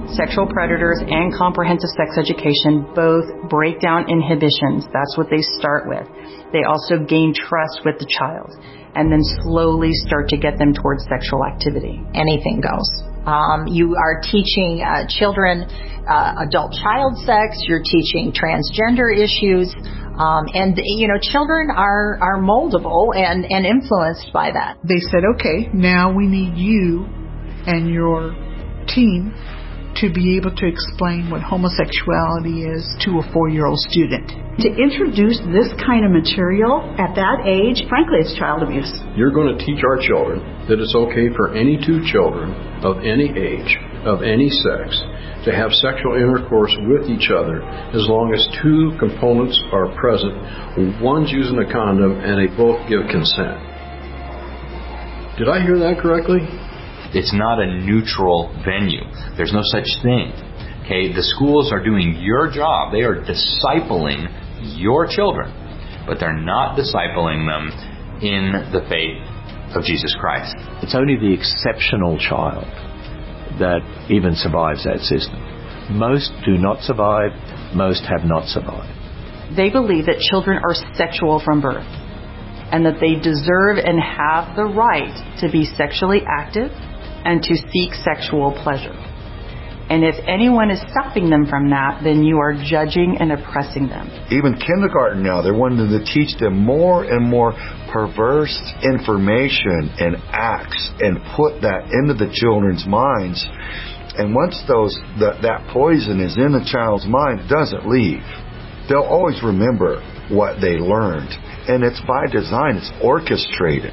Sexual predators and comprehensive sex education both break down inhibitions. That's what they start with. They also gain trust with the child and then slowly start to get them towards sexual activity. Anything goes. You are teaching children adult child sex. You're teaching transgender issues. And, children are moldable and influenced by that. They said, okay, now we need you and your team to be able to explain what homosexuality is to a 4-year-old student. To introduce this kind of material at that age, frankly, it's child abuse. You're going to teach our children that it's okay for any two children of any age, of any sex, to have sexual intercourse with each other as long as two components are present. One's using a condom and they both give consent. Did I hear that correctly? It's not a neutral venue. There's no such thing. Okay, the schools are doing your job. They are discipling your children, but they're not discipling them in the faith of Jesus Christ. It's only the exceptional child that even survives that system. Most do not survive. Most have not survived. They believe that children are sexual from birth and that they deserve and have the right to be sexually active and to seek sexual pleasure. And if anyone is stopping them from that, then you are judging and oppressing them. Even kindergarten now, they're wanting to teach them more and more perverse information and acts and put that into the children's minds. And once that poison is in the child's mind, it doesn't leave. They'll always remember what they learned. And it's by design. It's orchestrated.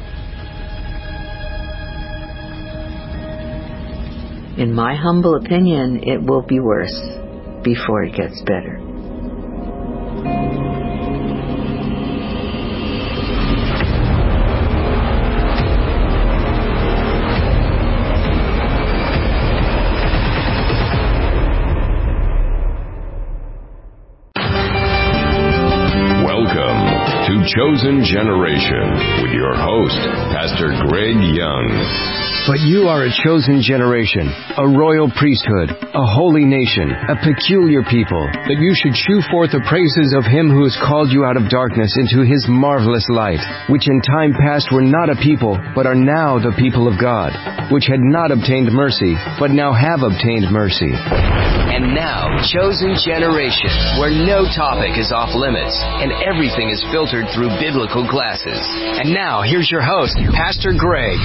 In my humble opinion, it will be worse before it gets better. Welcome to Chosen Generation with your host, Pastor Greg Young. But you are a chosen generation, a royal priesthood, a holy nation, a peculiar people, that you should shew forth the praises of Him who has called you out of darkness into His marvelous light, which in time past were not a people, but are now the people of God, which had not obtained mercy, but now have obtained mercy. And now, Chosen Generation, where no topic is off limits, and everything is filtered through biblical glasses. And now, here's your host, Pastor Greg.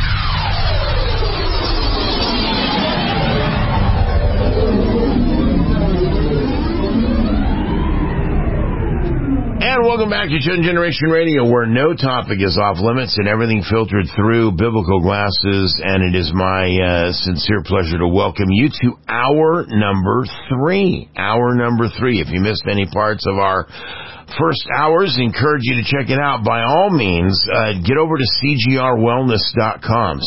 And welcome back to Chosen Generation Radio, where no topic is off limits and everything filtered through biblical glasses. And it is my sincere pleasure to welcome you to hour number 3. Hour number 3. If you missed any parts of our first hours, encourage you to check it out. By all means, get over to cgrwellness.com.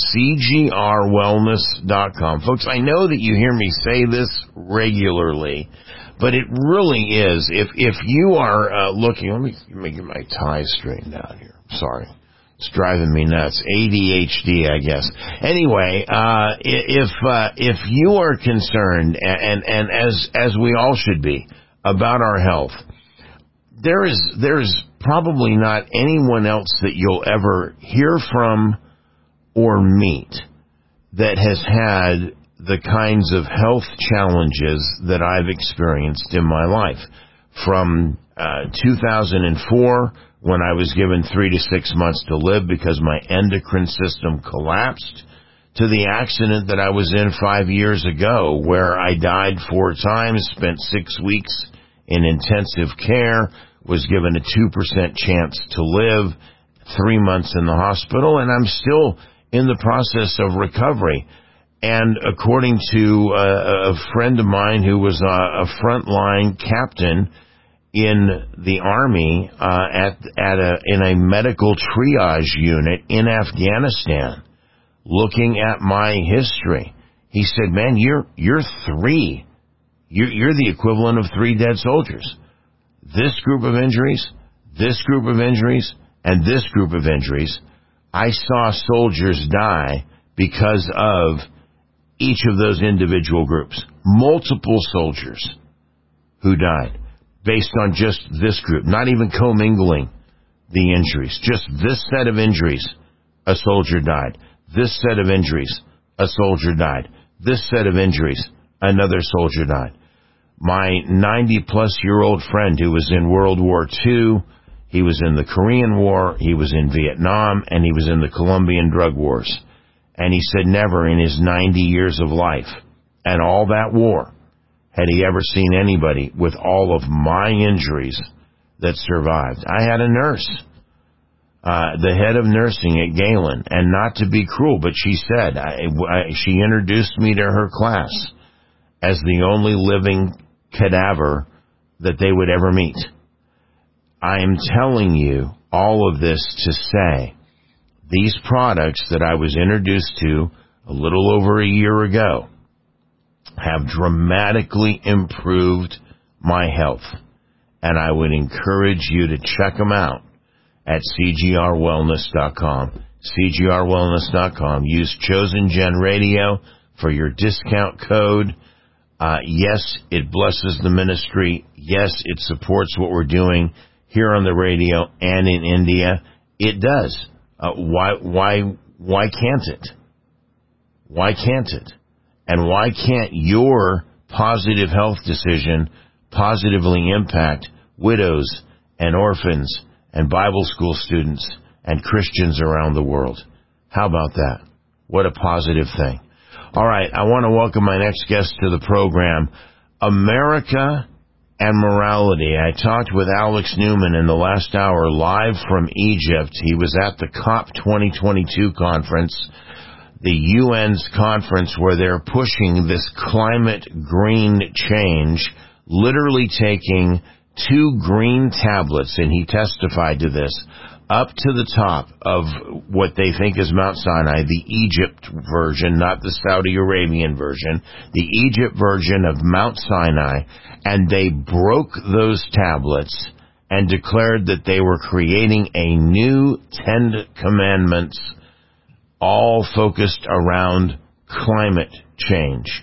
cgrwellness.com. Folks, I know that you hear me say this regularly, but it really is. If you are looking, let me get my tie straightened out here. Sorry. It's driving me nuts. ADHD, I guess. Anyway, if you are concerned, and as we all should be, about our health, there's probably not anyone else that you'll ever hear from or meet that has had the kinds of health challenges that I've experienced in my life. From 2004, when I was given 3 to 6 months to live because my endocrine system collapsed, to the accident that I was in 5 years ago, where I died 4 times, spent 6 weeks in intensive care, was given a 2% chance to live, 3 months in the hospital, and I'm still in the process of recovery. And according to a friend of mine who was a frontline captain in the Army in a medical triage unit in Afghanistan, looking at my history, he said, "Man, you're 3. You're the equivalent of 3 dead soldiers. This group of injuries, this group of injuries, and this group of injuries. I saw soldiers die because of each of those individual groups. Multiple soldiers who died based on just this group, not even commingling the injuries. Just this set of injuries, a soldier died. This set of injuries, a soldier died. This set of injuries, another soldier died. My 90-plus-year-old friend who was in World War II, he was in the Korean War, he was in Vietnam, and he was in the Colombian drug wars. And he said never in his 90 years of life and all that war had he ever seen anybody with all of my injuries that survived. I had a nurse, the head of nursing at Galen, and not to be cruel, but she said, she introduced me to her class as the only living cadaver that they would ever meet. I am telling you all of this to say, these products that I was introduced to a little over a year ago have dramatically improved my health. And I would encourage you to check them out at cgrwellness.com. cgrwellness.com. Use Chosen Gen Radio for your discount code. Yes, it blesses the ministry. Yes, it supports what we're doing here on the radio and in India. It does. Why can't it? Why can't it? And why can't your positive health decision positively impact widows and orphans and Bible school students and Christians around the world? How about that? What a positive thing. All right, I want to welcome my next guest to the program, America and Morality. I talked with Alex Newman in the last hour live from Egypt. He was at the COP 2022 conference, the UN's conference where they're pushing this climate green change, literally taking 2 green tablets, and he testified to this, up to the top of what they think is Mount Sinai, the Egypt version, not the Saudi Arabian version, the Egypt version of Mount Sinai, and they broke those tablets and declared that they were creating a new 10 commandments, all focused around climate change.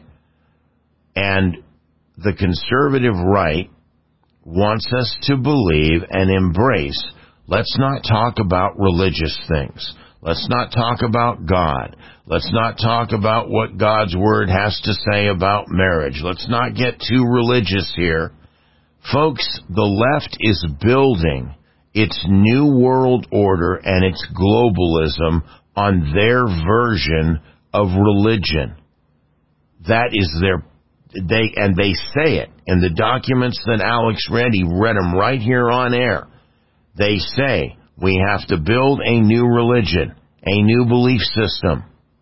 And the conservative right wants us to believe and embrace, let's not talk about religious things. Let's not talk about God. Let's not talk about what God's Word has to say about marriage. Let's not get too religious here. Folks, the left is building its new world order and its globalism on their version of religion. That is they say it in the documents that Alex read. He read them right here on air. They say we have to build a new religion, a new belief system.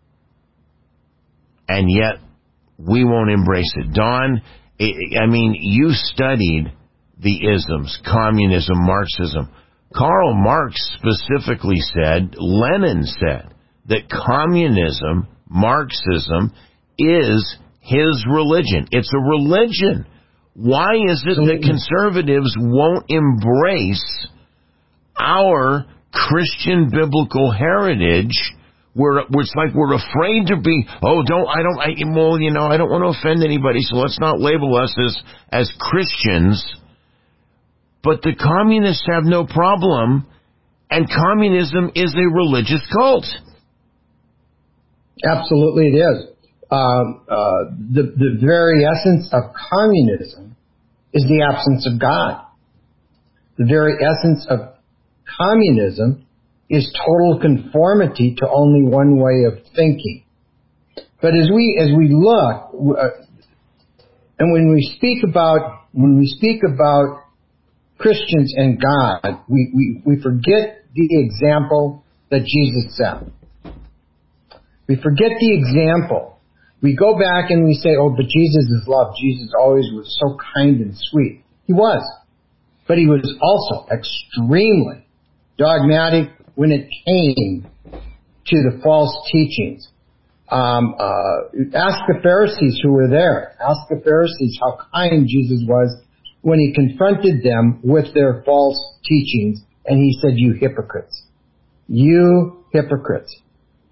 And yet, we won't embrace it. Don, I mean, you studied the isms, communism, Marxism. Karl Marx specifically said, Lenin said, that communism, Marxism, is his religion. It's a religion. Why is it that conservatives won't embrace our Christian biblical heritage? It's like we're afraid to be, I don't want to offend anybody, so let's not label us as Christians. But the communists have no problem, and communism is a religious cult. Absolutely it is. The very essence of communism is the absence of God. The very essence of communism is total conformity to only one way of thinking. But as we look, and when we speak about Christians and God, we forget the example that Jesus set. We forget the example. We go back and we say, but Jesus is love. Jesus always was so kind and sweet. He was. But he was also extremely dogmatic when it came to the false teachings. Ask the Pharisees who were there. Ask the Pharisees how kind Jesus was when he confronted them with their false teachings. And he said, you hypocrites. You hypocrites.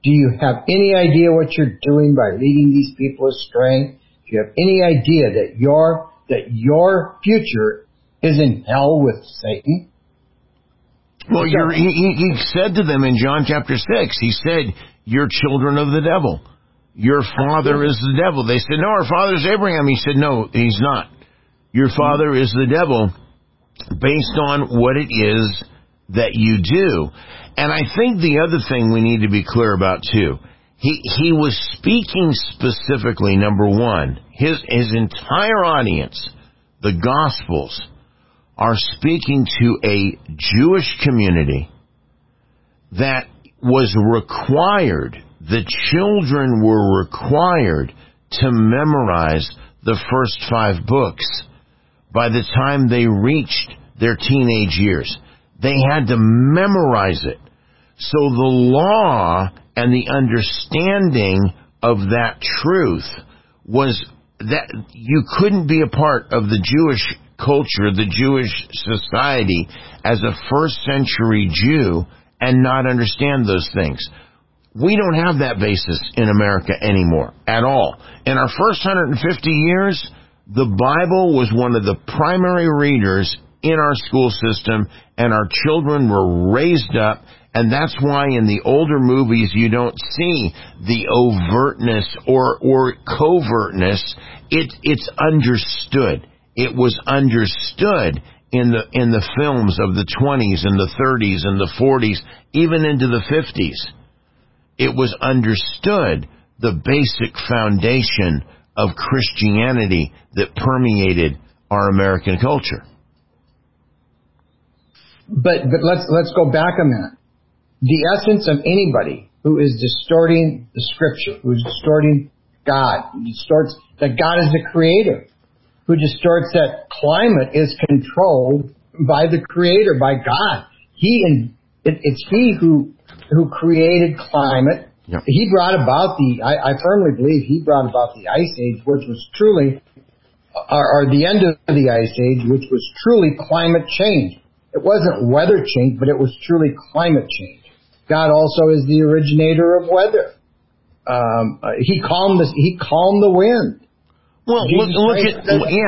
Do you have any idea what you're doing by leading these people astray? Do you have any idea that your future is in hell with Satan? Well, he said to them in John chapter 6, he said, "You're children of the devil. Your father is the devil." They said, "No, our father is Abraham." He said, "No, he's not. Your father is the devil based on what it is that you do." And I think the other thing we need to be clear about, too, he was speaking specifically, number one, his entire audience, the Gospels, are speaking to a Jewish community that was required, the children were required to memorize the first 5 books by the time they reached their teenage years. They had to memorize it. So the law and the understanding of that truth was that you couldn't be a part of the Jewish culture, the Jewish society, as a first century Jew and not understand those things. We don't have that basis in America anymore at all. In our first 150 years, the Bible was one of the primary readers in our school system, and our children were raised up, and that's why in the older movies you don't see the overtness or covertness. It's understood. It was understood in the films of the 20s and the 30s and the 40s, even into the 50s. It was understood, the basic foundation of Christianity that permeated our American culture. But let's go back a minute. The essence of anybody who is distorting the Scripture, who is distorting God, who distorts that God is the Creator, who distorts that climate is controlled by the Creator, by God. It's He who created climate. Yep. He brought about I firmly believe He brought about the Ice Age, which was truly, or the end of the Ice Age, which was truly climate change. It wasn't weather change, but it was truly climate change. God also is the originator of weather. He calmed the wind. Well, look at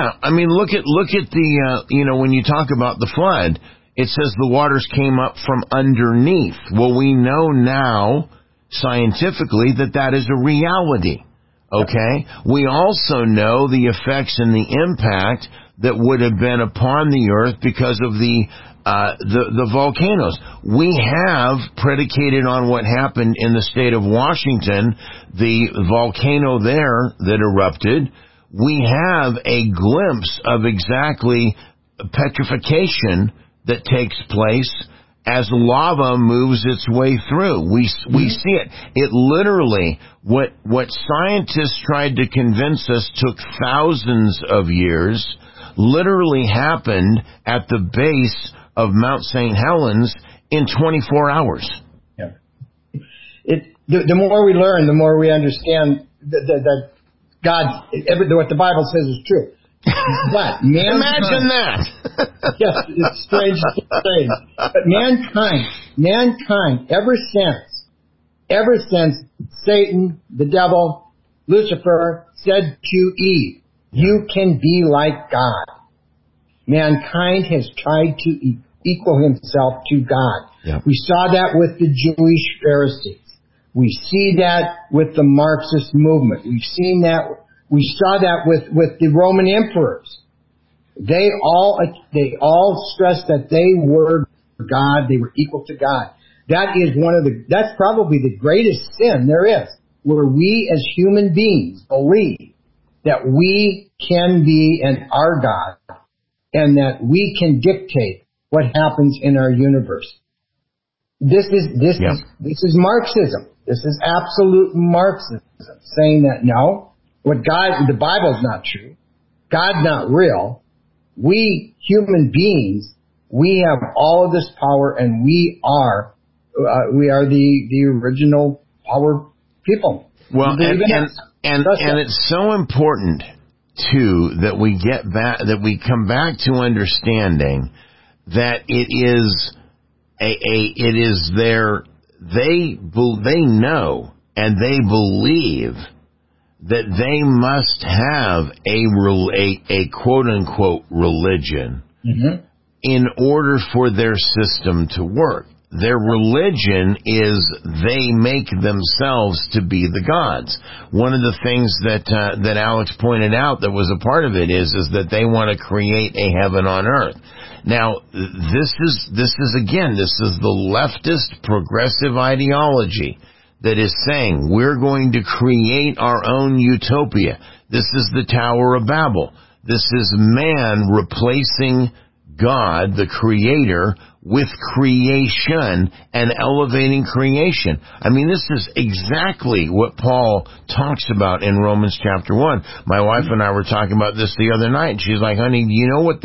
the when you talk about the flood, it says the waters came up from underneath. Well, we know now scientifically that is a reality. Okay? We also know the effects and the impact that would have been upon the earth because of the volcanoes. We have, predicated on what happened in the state of Washington, the volcano there that erupted, we have a glimpse of exactly petrification that takes place as lava moves its way through. We see it. It literally, what scientists tried to convince us took thousands of years, literally happened at the base of Mount St. Helens in 24 hours. Yeah. The more we learn, the more we understand that God, what the Bible says is true. But imagine that. Yes, it's strange to say. But mankind, ever since Satan, the devil, Lucifer said to Eve, "You can be like God." Mankind has tried to equal himself to God. Yep. We saw that with the Jewish Pharisees. We see that with the Marxist movement. We saw that with the Roman emperors. They all stressed that they were God. They were equal to God. That's probably the greatest sin there is, where we as human beings believe that we can be and are God, and that we can dictate what happens in our universe. This is Marxism. This is absolute Marxism, saying that no, the Bible's not true. God's not real. We human beings, we have all of this power, and we are the original power people. Well, and it's so important too that we get back, that we come back to understanding that it is they know and they believe that they must have a quote-unquote religion in order for their system to work. Their religion is they make themselves to be the gods. One of the things that Alex pointed out that was a part of it is that they want to create a heaven on earth. Now, this is the leftist progressive ideology that is saying we're going to create our own utopia. This is the Tower of Babel. This is man replacing God, the creator, with creation and elevating creation. I mean, this is exactly what Paul talks about in Romans chapter 1. My wife and I were talking about this the other night, and she's like, honey, do you know what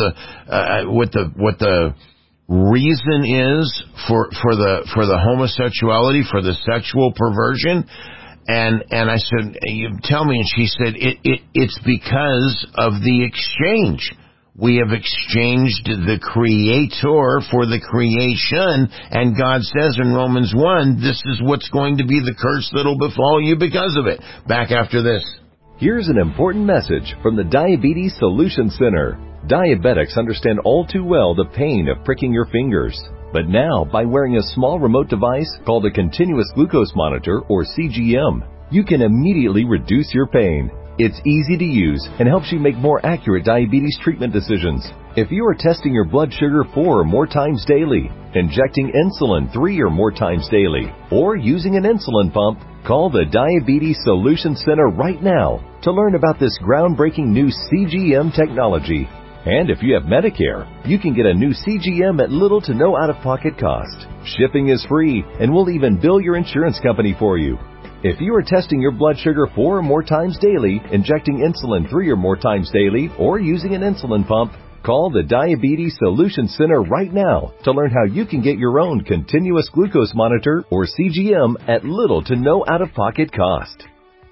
the reason is for the homosexuality, for the sexual perversion? And I said, you tell me. And she said, it's because of the exchange. We have exchanged the creator for the creation, and God says in Romans 1, this is what's going to be the curse that'll befall you because of it. Back after this. Here's an important message from the Diabetes Solution Center. Diabetics understand all too well the pain of pricking your fingers. But now, by wearing a small remote device called a continuous glucose monitor, or CGM, you can immediately reduce your pain. It's easy to use and helps you make more accurate diabetes treatment decisions. If you are testing your blood sugar 4 or more times daily, injecting insulin 3 or more times daily, or using an insulin pump, call the Diabetes Solution Center right now to learn about this groundbreaking new CGM technology. And if you have Medicare, you can get a new CGM at little to no out-of-pocket cost. Shipping is free, and we'll even bill your insurance company for you. If you are testing your blood sugar 4 or more times daily, injecting insulin 3 or more times daily, or using an insulin pump, call the Diabetes Solution Center right now to learn how you can get your own continuous glucose monitor, or CGM, at little to no out-of-pocket cost.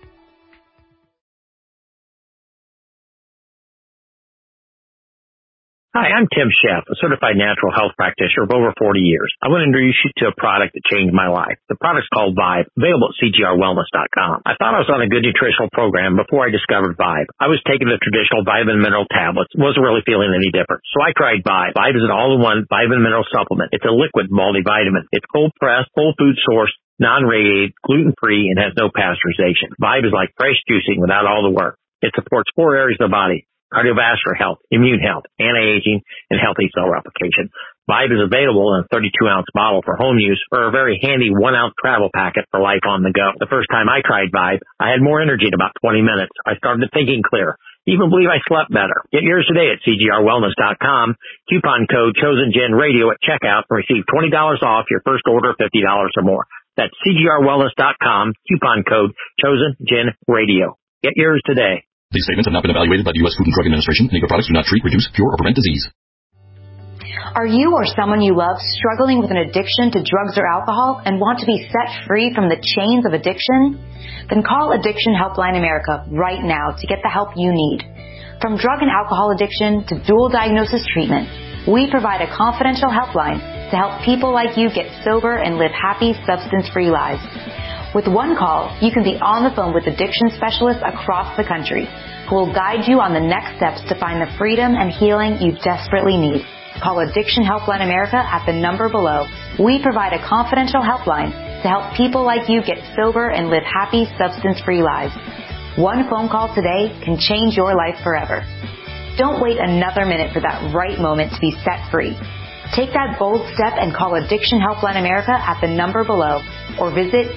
Hi, I'm Tim Sheff, a certified natural health practitioner of over 40 years. I want to introduce you to a product that changed my life. The product's called Vibe, available at CGRWellness.com. I thought I was on a good nutritional program before I discovered Vibe. I was taking the traditional vitamin mineral tablets, wasn't really feeling any different. So I tried Vibe. Vibe is an all-in-one vitamin mineral supplement. It's a liquid multivitamin. It's cold-pressed, whole food source, non-radiated, gluten-free, and has no pasteurization. Vibe is like fresh juicing without all the work. It supports 4 areas of the body: cardiovascular health, immune health, anti-aging, and healthy cell replication. Vibe is available in a 32-ounce bottle for home use, or a very handy 1-ounce travel packet for life on the go. The first time I tried Vibe, I had more energy in about 20 minutes. I started thinking clear. Even believe I slept better. Get yours today at CGRWellness.com. Coupon code ChosenGenRadio at checkout and receive $20 off your first order of $50 or more. That's CGRWellness.com. Coupon code ChosenGenRadio. Get yours today. These statements have not been evaluated by the U.S. Food and Drug Administration. Any of the products do not treat, reduce, cure, or prevent disease. Are you or someone you love struggling with an addiction to drugs or alcohol and want to be set free from the chains of addiction? Then call Addiction Helpline America right now to get the help you need. From drug and alcohol addiction to dual diagnosis treatment, we provide a confidential helpline to help people like you get sober and live happy, substance-free lives. With one call, you can be on the phone with addiction specialists across the country who will guide you on the next steps to find the freedom and healing you desperately need. Call Addiction Helpline America at the number below. We provide a confidential helpline to help people like you get sober and live happy, substance-free lives. One phone call today can change your life forever. Don't wait another minute for that right moment to be set free. Take that bold step and call Addiction Helpline America at the number below, or visit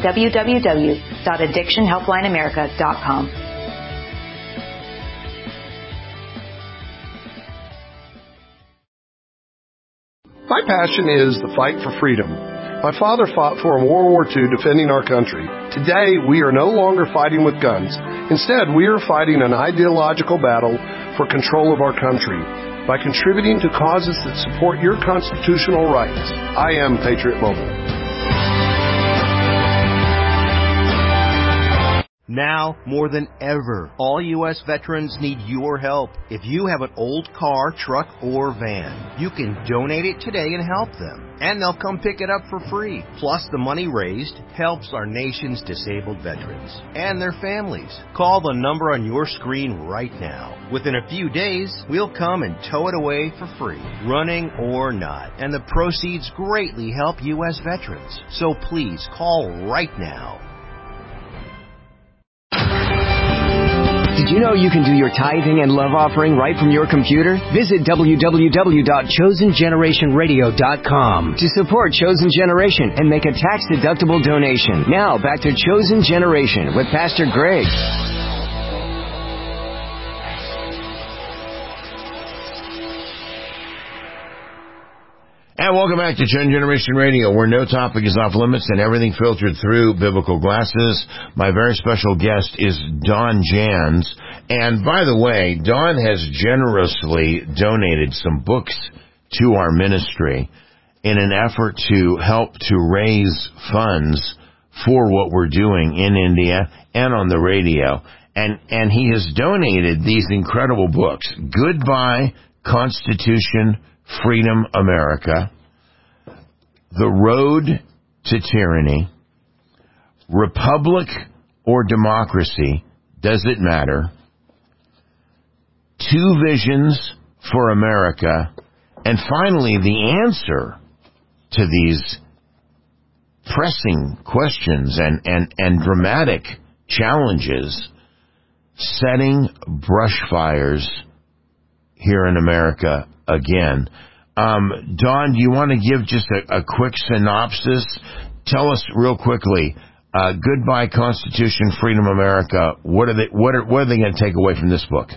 www.addictionhelplineamerica.com. My passion is the fight for freedom. My father fought for in World War II defending our country. Today, we are no longer fighting with guns. Instead, we are fighting an ideological battle for control of our country by contributing to causes that support your constitutional rights. I am Patriot Mobile. Now, more than ever, all U.S. veterans need your help. If you have an old car, truck, or van, you can donate it today and help them. And they'll come pick it up for free. Plus, the money raised helps our nation's disabled veterans and their families. Call the number on your screen right now. Within a few days, we'll come and tow it away for free, running or not. And the proceeds greatly help U.S. veterans. So please call right now. Did you know you can do your tithing and love offering right from your computer? Visit www.chosengenerationradio.com to support Chosen Generation and make a tax-deductible donation. Now, back to Chosen Generation with Pastor Greg. And welcome back to Chosen Generation Radio, where no topic is off limits and everything filtered through biblical glasses. My very special guest is Don Jans. And by the way, Don has generously donated some books to our ministry in an effort to help to raise funds for what we're doing in India and on the radio. And he has donated these incredible books. Goodbye, Constitution, Freedom, America, The Road to Tyranny, Republic or Democracy, Does It Matter, Two Visions for America, and finally the answer to these pressing questions and dramatic challenges, setting brush fires here in America again. Don, do you want to give just a quick synopsis? Tell us real quickly, Goodbye Constitution, Freedom, America. What are they going to take away from this book?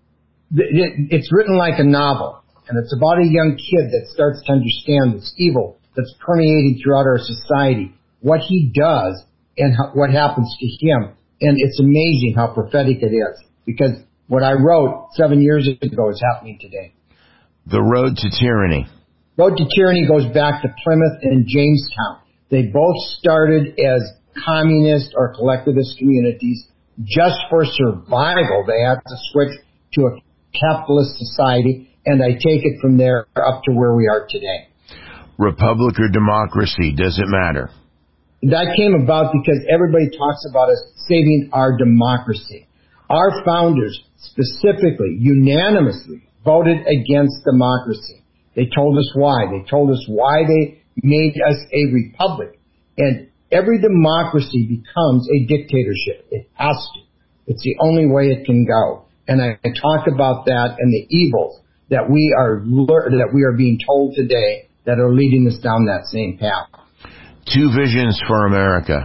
It's written like a novel, and it's about a young kid that starts to understand this evil that's permeating throughout our society, what he does and what happens to him. And it's amazing how prophetic it is, because what I wrote 7 years ago is happening today. The Road to Tyranny. Road to Tyranny goes back to Plymouth and Jamestown. They both started as communist or collectivist communities just for survival. They had to switch to a capitalist society, and I take it from there up to where we are today. Republic or democracy, does it matter? That came about because everybody talks about us saving our democracy. Our founders specifically, unanimously, voted against democracy. They told us why. They told us why they made us a republic. And every democracy becomes a dictatorship. It has to. It's the only way it can go. And I talk about that and the evils that we are being told today that are leading us down that same path. Two Visions for America.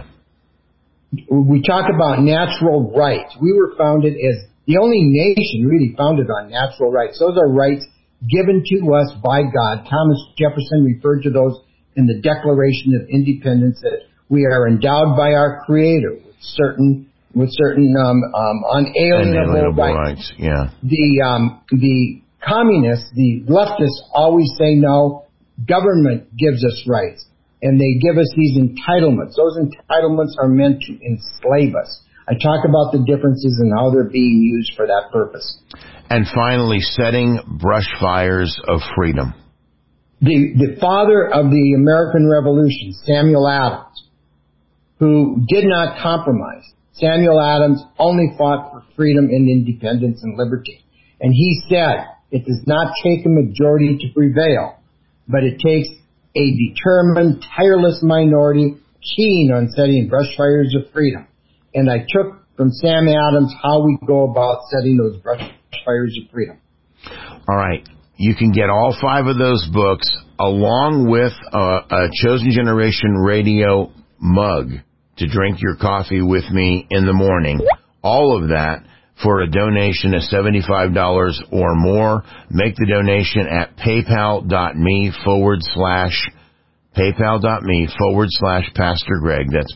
We talk about natural rights. We were founded as the only nation really founded on natural rights. Those are rights given to us by God. Thomas Jefferson referred to those in the Declaration of Independence, that we are endowed by our Creator with certain unalienable rights. Yeah. The communists, the leftists, always say no. Government gives us rights, and they give us these entitlements. Those entitlements are meant to enslave us. I talk about the differences and how they're being used for that purpose. And finally, setting brush fires of freedom. The father of the American Revolution, Samuel Adams, who did not compromise. Samuel Adams only fought for freedom and independence and liberty. And he said, it does not take a majority to prevail, but it takes a determined, tireless minority keen on setting brush fires of freedom. And I took from Sam Adams how we go about setting those brush fires of freedom. All right. You can get all 5 of those books along with a Chosen Generation radio mug to drink your coffee with me in the morning. All of that for a donation of $75 or more. Make the donation at paypal.me/Pastor Greg. That's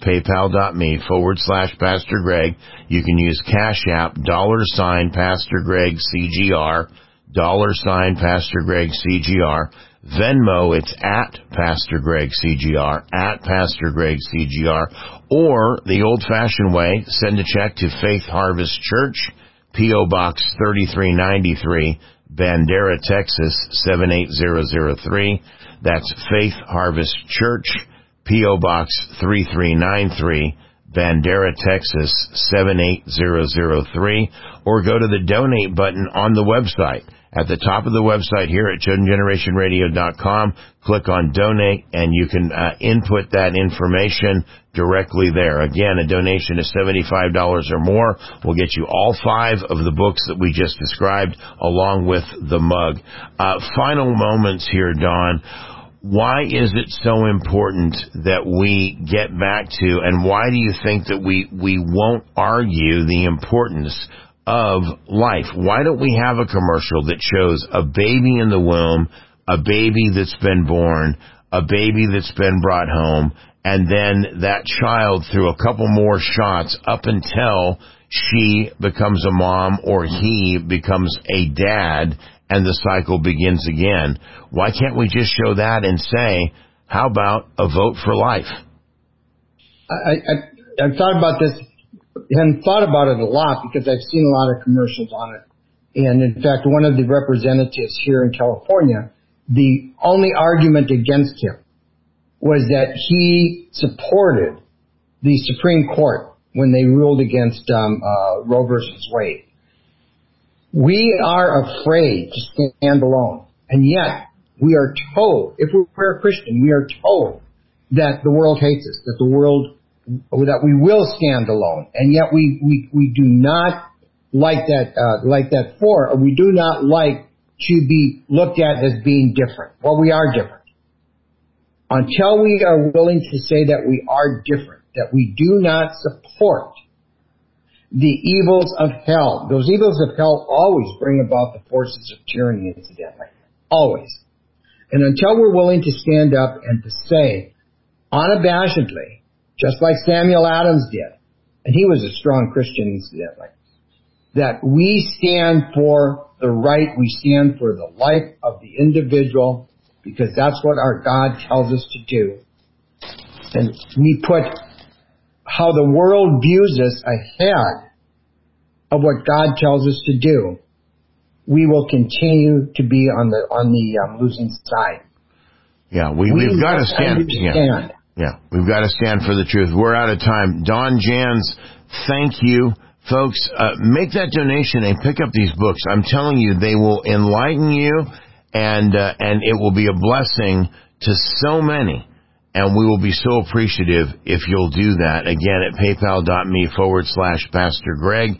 paypal.me/Pastor Greg. You can use Cash App, $Pastor Greg CGR, Pastor Greg CGR. Venmo, it's at Pastor Greg CGR, at Pastor Greg CGR. Or the old-fashioned way, send a check to Faith Harvest Church, P.O. Box 3393, Bandera, Texas 78003. That's Faith Harvest Church, P.O. Box 3393, Bandera, Texas 78003. Or go to the donate button on the website. At the top of the website here at ChosenGenerationRadio.com, click on donate, and you can input that information directly there. Again, a donation of $75 or more will get you all 5 of the books that we just described, along with the mug. Final moments here, Don. Why is it so important that we get back to, and why do you think that we won't argue the importance of life? Why don't we have a commercial that shows a baby in the womb, a baby that's been born, a baby that's been brought home, and then that child through a couple more shots up until she becomes a mom or he becomes a dad, and the cycle begins again? Why can't we just show that and say, how about a vote for life? I've thought about this and thought about it a lot because I've seen a lot of commercials on it. And in fact, one of the representatives here in California, the only argument against him was that he supported the Supreme Court when they ruled against Roe versus Wade. We are afraid to stand alone. And yet, we are told, if we're a Christian, we are told that the world hates us, that we will stand alone. And yet we do not like that or we do not like to be looked at as being different. Well, we are different. Until we are willing to say that we are different, that we do not support the evils of hell. Those evils of hell always bring about the forces of tyranny, incidentally. Always. And until we're willing to stand up and to say, unabashedly, just like Samuel Adams did, and he was a strong Christian, incidentally, that we stand for the right, we stand for the life of the individual, because that's what our God tells us to do. And we put how the world views us ahead of what God tells us to do, we will continue to be on the losing side. Yeah, we've got to stand. Yeah, we've got to stand for the truth. We're out of time. Don Jans, thank you. Folks, make that donation and pick up these books. I'm telling you, they will enlighten you, and it will be a blessing to so many. And we will be so appreciative if you'll do that. Again, at paypal.me/Pastor Greg,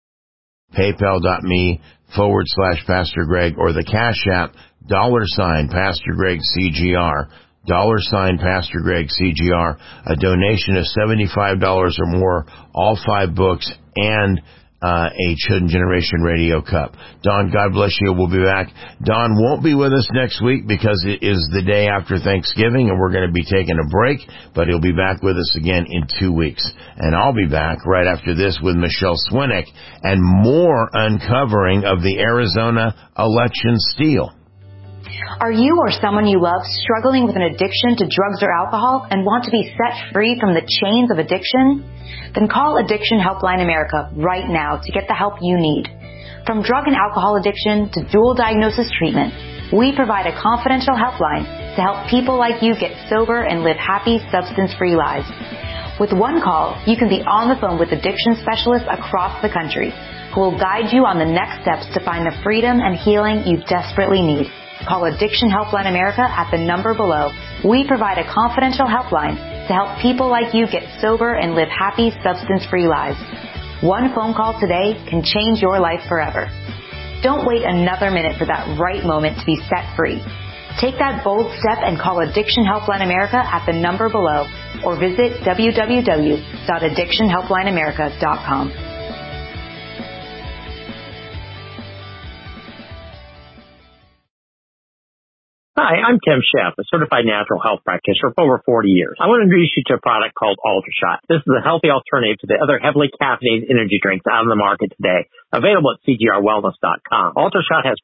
paypal.me/Pastor Greg, or the Cash App, $Pastor Greg CGR, $Pastor Greg CGR, a donation of $75 or more, all 5 books, and a Chosen Generation Radio Cup. Don, God bless you. We'll be back. Don won't be with us next week because it is the day after Thanksgiving, and we're going to be taking a break, but he'll be back with us again in 2 weeks. And I'll be back right after this with Michelle Swinnick and more uncovering of the Arizona election steal. Are you or someone you love struggling with an addiction to drugs or alcohol and want to be set free from the chains of addiction? Then call Addiction Helpline America right now to get the help you need. From drug and alcohol addiction to dual diagnosis treatment, we provide a confidential helpline to help people like you get sober and live happy, substance-free lives. With one call, you can be on the phone with addiction specialists across the country who will guide you on the next steps to find the freedom and healing you desperately need. Call Addiction Helpline America at the number below. We provide a confidential helpline to help people like you get sober and live happy, substance-free lives. One phone call today can change your life forever. Don't wait another minute for that right moment to be set free. Take that bold step and call Addiction Helpline America at the number below, or visit www.addictionhelplineamerica.com. Hi, I'm Tim Sheff, a certified natural health practitioner for over 40 years. I want to introduce you to a product called UltraShot. This is a healthy alternative to the other heavily caffeinated energy drinks out on the market today, available at CGRWellness.com. UltraShot has 4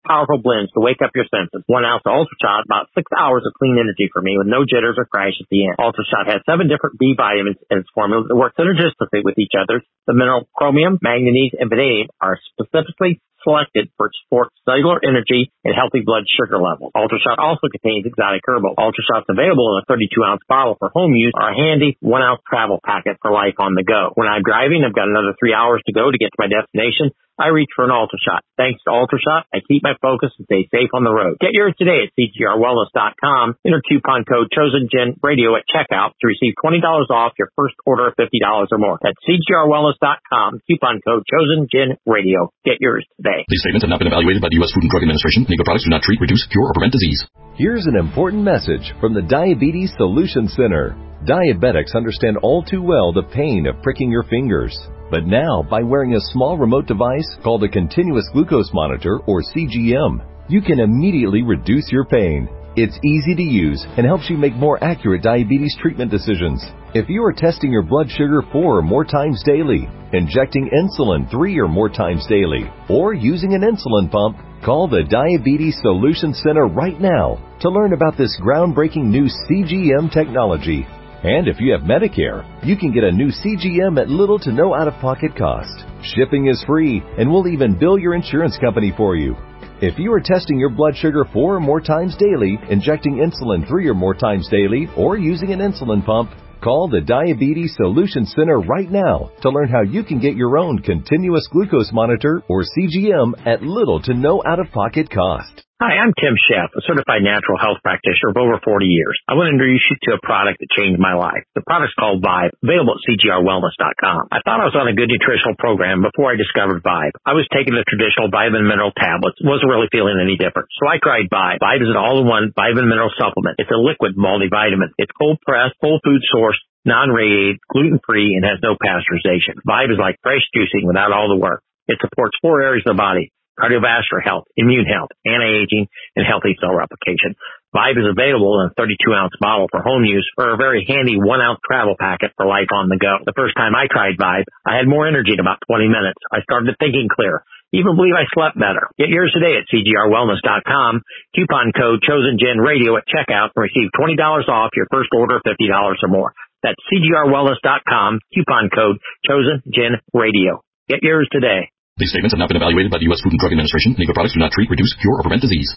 powerful blends to wake up your senses. 1 ounce of UltraShot, about 6 hours of clean energy for me with no jitters or crash at the end. UltraShot has 7 different B vitamins in its formula that work synergistically with each other. The mineral chromium, manganese, and vanadium are specifically selected for support cellular energy and healthy blood sugar levels. UltraShot also contains exotic herbal. UltraShot's available in a 32-ounce bottle for home use or a handy 1-ounce travel packet for life on the go. When I'm driving, I've got another 3 hours to go to get to my destination. I reach for an UltraShot. Thanks to UltraShot, I keep my focus and stay safe on the road. Get yours today at CGRWellness.com. Enter coupon code ChosenGenRadio at checkout to receive $20 off your first order of $50 or more. That's CGRWellness.com. Coupon code ChosenGenRadio. Get yours today. These statements have not been evaluated by the U.S. Food and Drug Administration. Nego products do not treat, reduce, cure, or prevent disease. Here's an important message from the Diabetes Solution Center. Diabetics understand all too well the pain of pricking your fingers. But now, by wearing a small remote device called a continuous glucose monitor, or CGM, you can immediately reduce your pain. It's easy to use and helps you make more accurate diabetes treatment decisions. If you are testing your blood sugar 4 or more times daily, injecting insulin 3 or more times daily, or using an insulin pump, call the Diabetes Solution Center right now to learn about this groundbreaking new CGM technology. And if you have Medicare, you can get a new CGM at little to no out-of-pocket cost. Shipping is free, and we'll even bill your insurance company for you. If you are testing your blood sugar 4 or more times daily, injecting insulin 3 or more times daily, or using an insulin pump, call the Diabetes Solution Center right now to learn how you can get your own continuous glucose monitor, or CGM, at little to no out-of-pocket cost. Hi, I'm Tim Sheff, a certified natural health practitioner of over 40 years. I want to introduce you to a product that changed my life. The product's called Vibe, available at CGRWellness.com. I thought I was on a good nutritional program before I discovered Vibe. I was taking the traditional vitamin mineral tablets, wasn't really feeling any different. So I tried Vibe. Vibe is an all-in-one vitamin mineral supplement. It's a liquid multivitamin. It's cold-pressed, whole food source, non-radiated, gluten-free, and has no pasteurization. Vibe is like fresh juicing without all the work. It supports 4 areas of the body: cardiovascular health, immune health, anti-aging, and healthy cell replication. Vibe is available in a 32-ounce bottle for home use or a very handy 1-ounce travel packet for life on the go. The first time I tried Vibe, I had more energy in about 20 minutes. I started thinking clearer. Even believe I slept better. Get yours today at CGRWellness.com. Coupon code ChosenGenRadio at checkout and receive $20 off your first order of $50 or more. That's CGRWellness.com. Coupon code ChosenGenRadio. Get yours today. These statements have not been evaluated by the U.S. Food and Drug Administration. Nego products do not treat, reduce, cure, or prevent disease.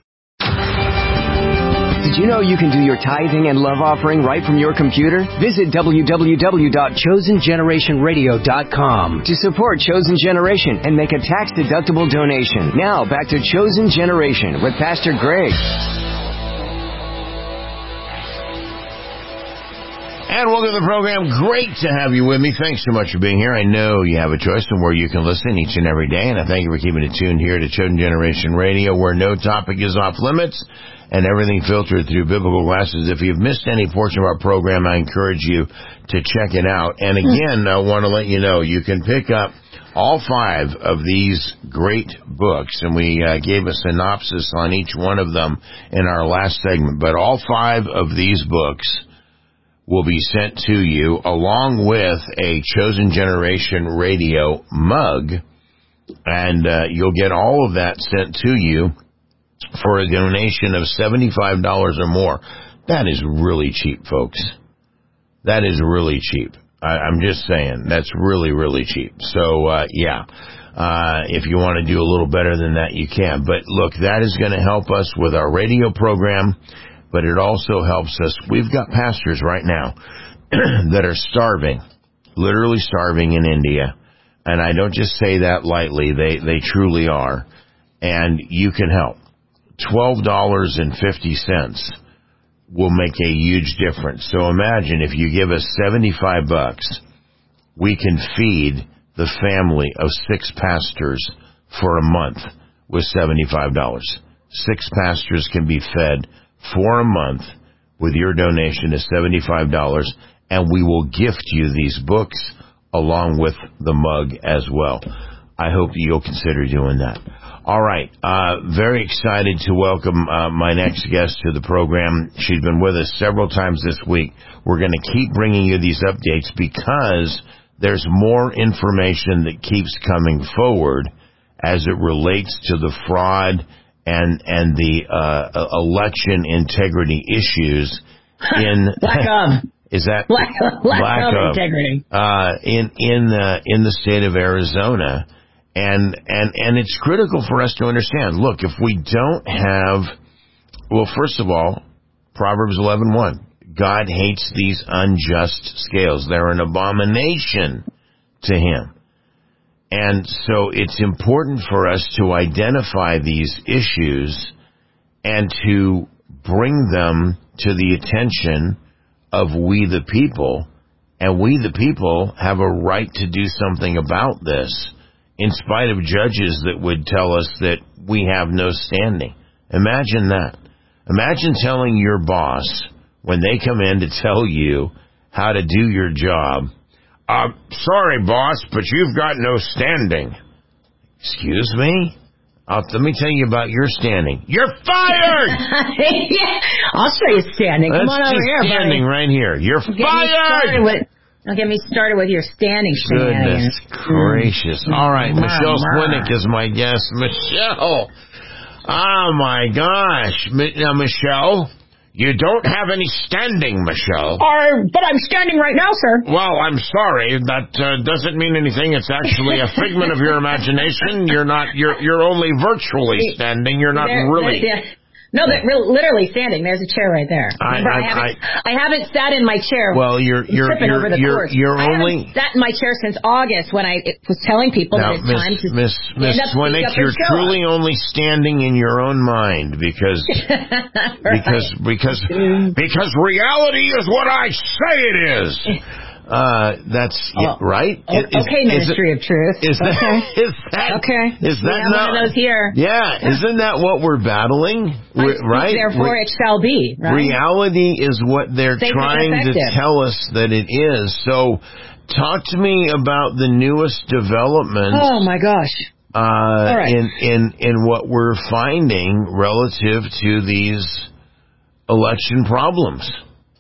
Did you know you can do your tithing and love offering right from your computer? Visit www.chosengenerationradio.com to support Chosen Generation and make a tax-deductible donation. Now, back to Chosen Generation with Pastor Greg. And welcome to the program. Great to have you with me. Thanks so much for being here. I know you have a choice of where you can listen each and every day, and I thank you for keeping it tuned here to Chosen Generation Radio, where no topic is off limits and everything filtered through biblical glasses. If you've missed any portion of our program, I encourage you to check it out. And again, I want to let you know you can pick up all 5 of these great books, and we gave a synopsis on each one of them in our last segment, but all 5 of these books will be sent to you along with a Chosen Generation Radio mug, and you'll get all of that sent to you for a donation of $75 or more. That is really cheap, folks. That is really cheap. I'm just saying, that's really, really cheap. So, if you want to do a little better than that, you can. But look, that is going to help us with our radio program, but it also helps us. We've got pastors right now that are starving, literally starving in India. And I don't just say that lightly. They truly are. And you can help. $12.50 will make a huge difference. So imagine if you give us $75, we can feed the family of 6 pastors for a month with $75. 6 pastors can be fed for a month with your donation of $75, and we will gift you these books along with the mug as well. I hope you'll consider doing that. All right. Very excited to welcome my next guest to the program. She's been with us several times this week. We're going to keep bringing you these updates because there's more information that keeps coming forward as it relates to the fraud and the election integrity issues in is that lack of integrity in the state of Arizona, and it's critical for us to understand. Look, if we don't have, well, first of all, Proverbs 11:1, God hates these unjust scales. They're an abomination to him. And so it's important for us to identify these issues and to bring them to the attention of we the people. And we the people have a right to do something about this, in spite of judges that would tell us that we have no standing. Imagine that. Imagine telling your boss, when they come in to tell you how to do your job, sorry, boss, but you've got no standing. Excuse me? Let me tell you about your standing. You're fired! Yeah, I'll show you standing. Come on over here, standing buddy. right here. You're fired! Don't get me started with your standing Goodness gracious. All right, Michelle Swinnick is my guest. Michelle! Oh, my gosh. Now, Michelle, you don't have any standing, Michelle. But I'm standing right now, sir. Well, I'm sorry. That doesn't mean anything. It's actually a figment of your imagination. You're only virtually standing. You're not really. No, literally standing. There's a chair right there. I haven't sat in my chair. Well, you're only. I haven't sat in my chair since August when I was telling people that it's time to. Miss Swinnick, you're truly only standing in your own mind because because reality is what I say it is. That's right. Ministry of Truth. Is that one of those here? Yeah, isn't that what we're battling? Right. Therefore, it shall be. Right? Reality is what they're trying to tell us that it is. So, talk to me about the newest developments. Oh my gosh. In what we're finding relative to these election problems.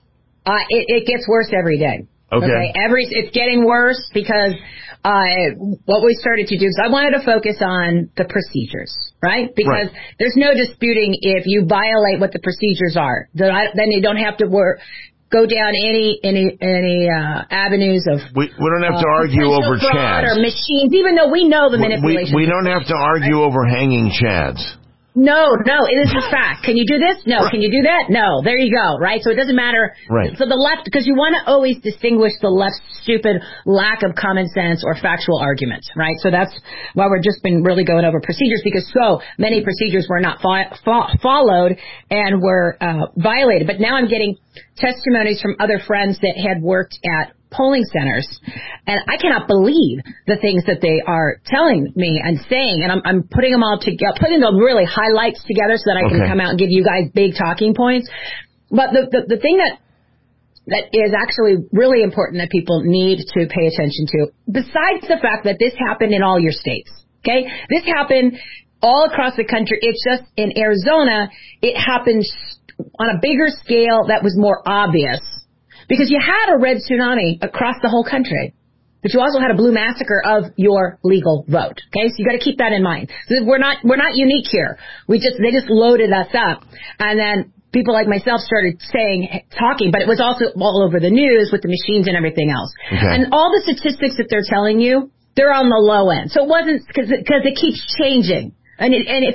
It gets worse every day. Okay. It's getting worse because what we started to do is I wanted to focus on the procedures, right? Because there's no disputing if you violate what the procedures are. Then you don't have to go down any avenues of. We don't have to argue over chads or machines, even though we know the manipulation. We don't have to argue over hanging chads. No, this is fact. Can you do this? No. Can you do that? No. There you go, right? So it doesn't matter. Right. So the left, because you want to always distinguish the left's stupid lack of common sense or factual arguments, right? So that's why we've just been really going over procedures, because so many procedures were not followed and were violated. But now I'm getting testimonies from other friends that had worked at polling centers, and I cannot believe the things that they are telling me and saying, and I'm putting them all together, putting the really highlights together so that I can come out and give you guys big talking points. But the thing that is actually really important that people need to pay attention to, besides the fact that this happened in all your states, okay? This happened all across the country. It's just in Arizona, it happened on a bigger scale that was more obvious. Because you had a red tsunami across the whole country, but you also had a blue massacre of your legal vote. Okay, so you got to keep that in mind. We're not unique here. They just loaded us up, and then people like myself started talking, but it was also all over the news with the machines and everything else. Okay. And all the statistics that they're telling you, they're on the low end. So it wasn't because it keeps changing. And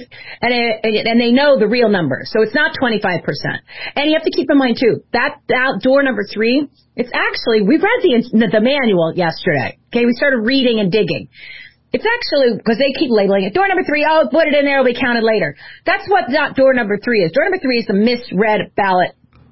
they know the real number. So it's not 25%. And you have to keep in mind too, that door number 3, it's actually, we read the manual yesterday. Okay. We started reading and digging. It's actually, because they keep labeling it, door number 3, put it in there, it'll be counted later. That's what door number 3 is. Door number 3 is the misread ballot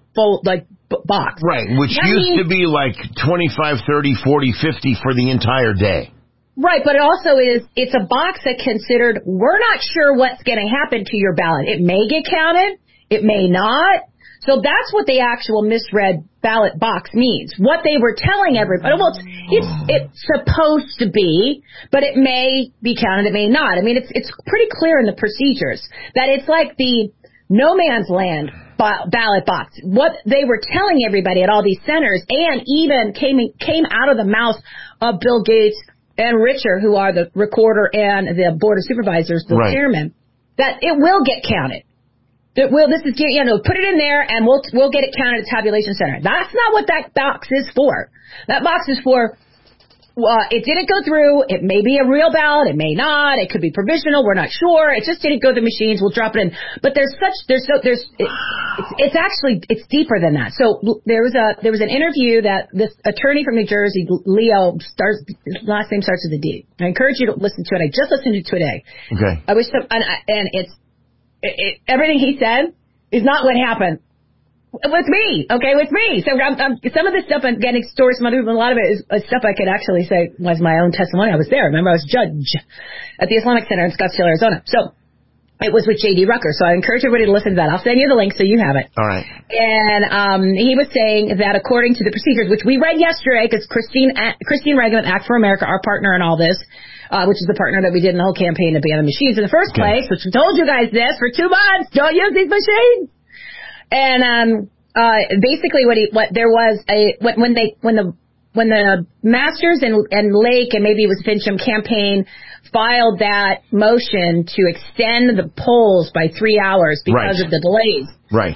box. Right. Which used to be like 25, 30, 40, 50 for the entire day. Right, but it also it's a box that considered, we're not sure what's going to happen to your ballot. It may get counted, it may not. So that's what the actual misread ballot box means. What they were telling everybody, well, it's supposed to be, but it may be counted, it may not. I mean, it's pretty clear in the procedures that it's like the no man's land ballot box. What they were telling everybody at all these centers, and even came out of the mouth of Bill Gates and Richer, who are the recorder and the board of supervisors, the chairman, that it will get counted. Put it in there and we'll get it counted at tabulation center. That's not what that box is for. That box is for, it didn't go through. It may be a real ballot. It may not. It could be provisional. We're not sure. It just didn't go through the machines. We'll drop it in. But it's deeper than that. So there was an interview that this attorney from New Jersey, Leo, his last name starts with a D. I encourage you to listen to it. I just listened to it today. Okay. Everything he said is not what happened with me. Okay, with me. So some of the stuff I'm getting stories from other people. A lot of it is stuff I could actually say was my own testimony. I was there. Remember, I was judge at the Islamic Center in Scottsdale, Arizona. So it was with J.D. Rucker. So I encourage everybody to listen to that. I'll send you the link so you have it. All right. And he was saying that according to the procedures, which we read yesterday, because Christine Reagan, Act for America, our partner in all this, which is the partner that we did in the whole campaign to ban the machines in the first place, which we told you guys this for 2 months. Don't use these machines. And basically, when the Masters and Lake and maybe it was Fincham campaign filed that motion to extend the polls by 3 hours because of the delays, right?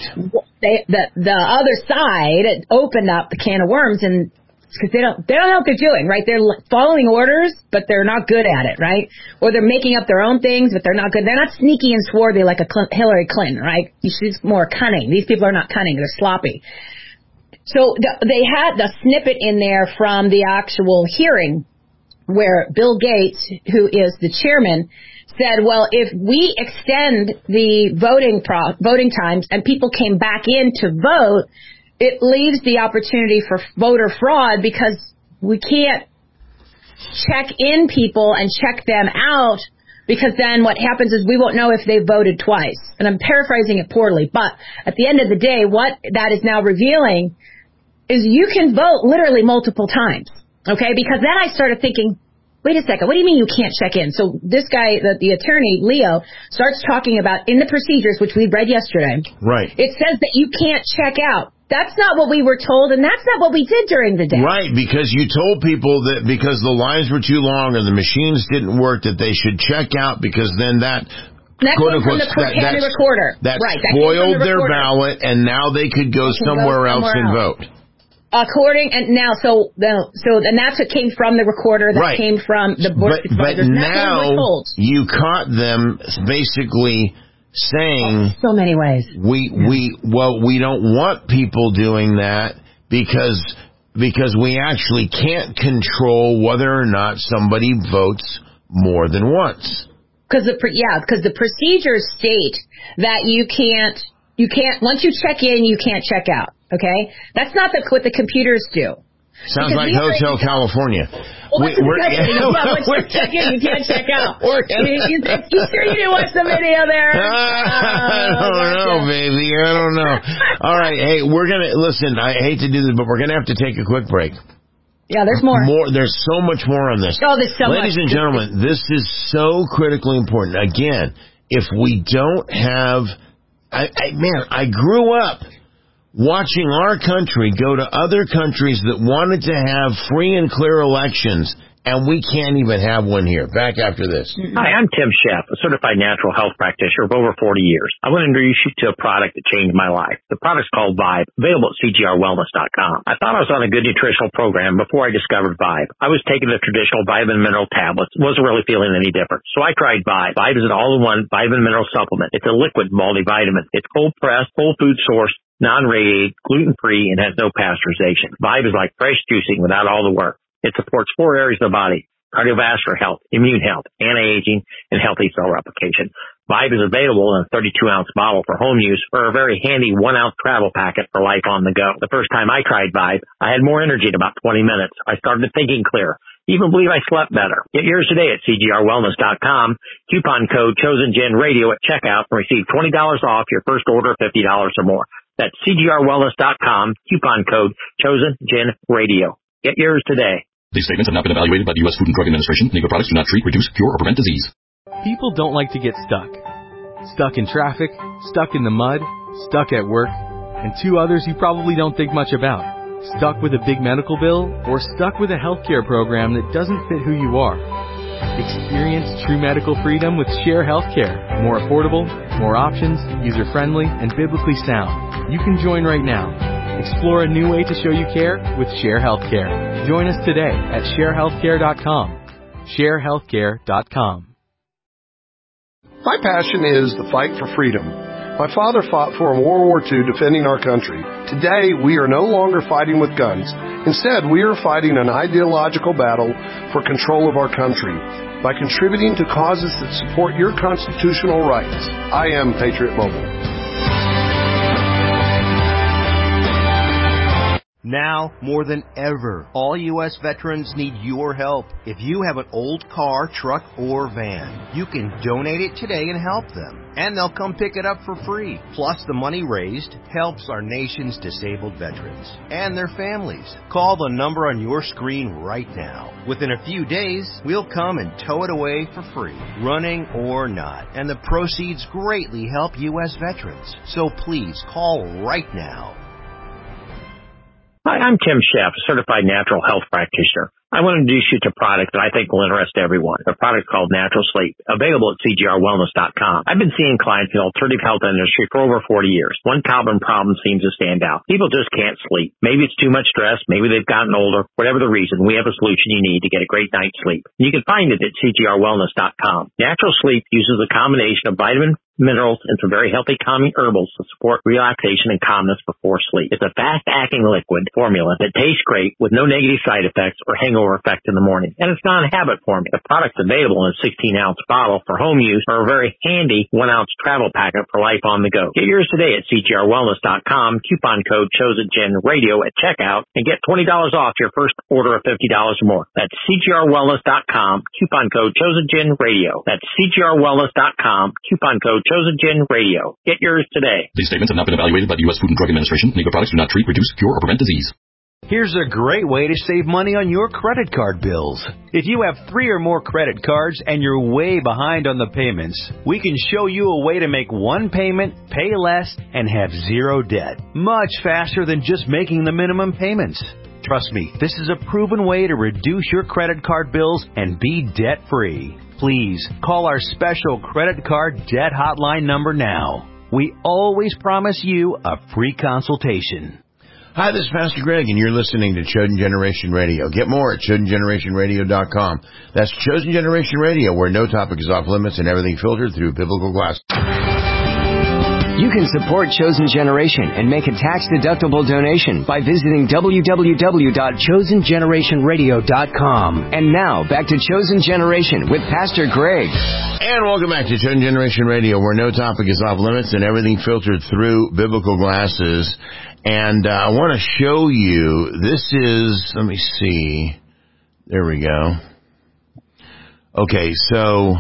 The other side opened up the can of worms and. Because they don't know what they're doing, right? They're following orders, but they're not good at it, right? Or they're making up their own things, but they're not good. They're not sneaky and swarthy like a Hillary Clinton, right? She's more cunning. These people are not cunning. They're sloppy. So they had the snippet in there from the actual hearing where Bill Gates, who is the chairman, said, well, if we extend the voting times and people came back in to vote, it leaves the opportunity for voter fraud because we can't check in people and check them out because then what happens is we won't know if they voted twice. And I'm paraphrasing it poorly, but at the end of the day, what that is now revealing is you can vote literally multiple times, okay? Because then I started thinking, wait a second, what do you mean you can't check in? So this guy, the attorney, Leo, starts talking about in the procedures, which we read yesterday. Right. It says that you can't check out. That's not what we were told, and that's not what we did during the day. Right, because you told people that because the lines were too long and the machines didn't work, that they should check out because then that came from the recorder. That right, spoiled their ballot, and now they could go somewhere else and vote. And that's what came from the recorder. That came from the board of supervisors. But now you caught them basically saying so many ways. We don't want people doing that because we actually can't control whether or not somebody votes more than once. Because the procedures state that you can't once you check in, you can't check out. Okay, that's not what the computers do. Sounds like Hotel California. Once you check in, you can't check out. You sure you didn't watch the video there? I don't know, baby. I don't know. All right, hey, we're gonna listen. I hate to do this, but we're gonna have to take a quick break. Yeah, there's more. There's so much more on this. Oh, there's so much. Ladies and gentlemen, this is so critically important. Again, if we don't have, I grew up watching our country go to other countries that wanted to have free and clear elections, and we can't even have one here. Back after this. Hi, I'm Tim Sheff, a certified natural health practitioner of over 40 years. I want to introduce you to a product that changed my life. The product's called Vibe, available at CGRWellness.com. I thought I was on a good nutritional program before I discovered Vibe. I was taking the traditional vitamin mineral tablets, wasn't really feeling any different. So I tried Vibe. Vibe is an all-in-one vitamin mineral supplement. It's a liquid multivitamin. It's cold-pressed, whole food sourced, non-radiated, gluten-free, and has no pasteurization. Vibe is like fresh juicing without all the work. It supports 4 areas of the body: cardiovascular health, immune health, anti-aging, and healthy cell replication. Vibe is available in a 32-ounce bottle for home use or a very handy 1-ounce travel packet for life on the go. The first time I tried Vibe, I had more energy in about 20 minutes. I started thinking clear. Even believe I slept better. Get yours today at CGRWellness.com. Coupon code ChosenGenRadio at checkout and receive $20 off your first order of $50 or more. That's CGRWellness.com. Coupon code ChosenGenRadio. Get yours today. These statements have not been evaluated by the U.S. Food and Drug Administration. Negro products do not treat, reduce, cure, or prevent disease. People don't like to get stuck. Stuck in traffic, stuck in the mud, stuck at work, and 2 others you probably don't think much about. Stuck with a big medical bill, or stuck with a healthcare program that doesn't fit who you are. Experience true medical freedom with Share Healthcare. More affordable, more options, user-friendly, and biblically sound. You can join right now. Explore a new way to show you care with Share Healthcare. Join us today at sharehealthcare.com. sharehealthcare.com. My passion is the fight for freedom. My father fought for in World War II defending our country. Today, we are no longer fighting with guns. Instead, we are fighting an ideological battle for control of our country by contributing to causes that support your constitutional rights. I am Patriot Mobile. Now, more than ever, all U.S. veterans need your help. If you have an old car, truck, or van, you can donate it today and help them. And they'll come pick it up for free. Plus, the money raised helps our nation's disabled veterans and their families. Call the number on your screen right now. Within a few days, we'll come and tow it away for free, running or not. And the proceeds greatly help U.S. veterans. So please call right now. Hi, I'm Tim Sheff, a certified natural health practitioner. I want to introduce you to a product that I think will interest everyone. A product called Natural Sleep, available at cgrwellness.com. I've been seeing clients in the alternative health industry for over 40 years. One common problem seems to stand out. People just can't sleep. Maybe it's too much stress. Maybe they've gotten older. Whatever the reason, we have a solution you need to get a great night's sleep. You can find it at cgrwellness.com. Natural Sleep uses a combination of vitamin, minerals, and some very healthy calming herbals to support relaxation and calmness before sleep. It's a fast-acting liquid formula that tastes great with no negative side effects or hangover effect in the morning. And it's not a habit formula. The product's available in a 16-ounce bottle for home use or a very handy 1-ounce travel packet for life on the go. Get yours today at cgrwellness.com. Coupon code ChosenGenRadio at checkout and get $20 off your first order of $50 or more. That's cgrwellness.com. Coupon code ChosenGenRadio. That's cgrwellness.com. Coupon code ChosenGenRadio. Get yours today. These statements have not been evaluated by the U.S. Food and Drug Administration. Legal products do not treat, reduce, cure, or prevent disease. Here's a great way to save money on your credit card bills. If you have 3 or more credit cards and you're way behind on the payments, we can show you a way to make one payment, pay less, and have zero debt. Much faster than just making the minimum payments. Trust me, this is a proven way to reduce your credit card bills and be debt-free. Please call our special credit card debt hotline number now. We always promise you a free consultation. Hi, this is Pastor Greg, and you're listening to Chosen Generation Radio. Get more at ChosenGenerationRadio.com. That's Chosen Generation Radio, where no topic is off limits and everything filtered through biblical glasses. You can support Chosen Generation and make a tax-deductible donation by visiting www.chosengenerationradio.com. And now, back to Chosen Generation with Pastor Greg. And welcome back to Chosen Generation Radio, where no topic is off limits and everything filtered through biblical glasses. And I want to show you, this is, let me see, there we go. Okay, so...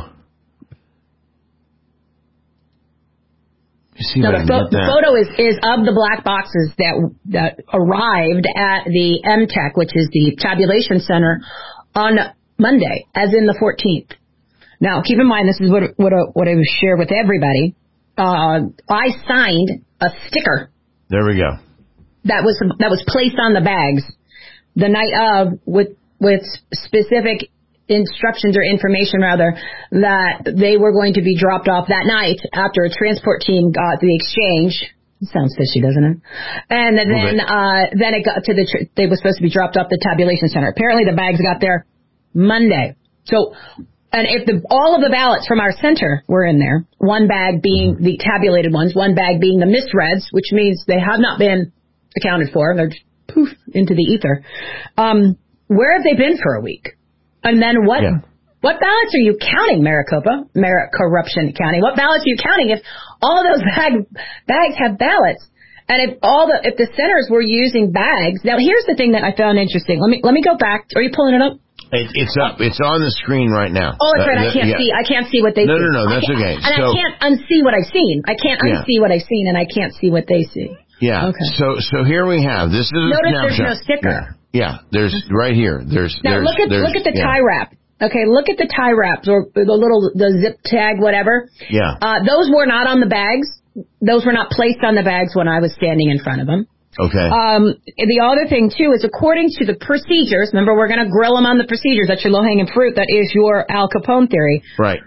The photo is of the black boxes that arrived at the MTech, which is the tabulation center, on Monday, as in the 14th. Now, keep in mind, this is what I was shared with everybody. I signed a sticker. There we go. That was placed on the bags the night of with specific instructions or information rather that they were going to be dropped off that night after a transport team got the exchange. It sounds fishy, doesn't it? And then it got to they were supposed to be dropped off the tabulation center. Apparently the bags got there Monday. So, and if all of the ballots from our center were in there, one bag being the tabulated ones, one bag being the misreads, which means they have not been accounted for, they're just poof into the ether. Where have they been for a week? And then what ballots are you counting, Maricopa Corruption County? What ballots are you counting if all of those bags have ballots? And if the centers were using bags, now here's the thing that I found interesting. Let me go back. Are you pulling it up? It's up. It's on the screen right now. Oh, that's right. I can't see what they see. No, that's okay. And I can't unsee what I've seen. I can't unsee what I've seen, and I can't see what they see. Yeah. Okay. So here we have. This is Notice a snapshot. There's no sticker. Yeah, there's right here. Now look at the tie wrap. Okay, look at the tie wraps or the zip tag, whatever. Yeah. Those were not on the bags. Those were not placed on the bags when I was standing in front of them. Okay. The other thing, too, is according to the procedures, remember, we're going to grill them on the procedures. That's your low-hanging fruit. That is your Al Capone theory. Right.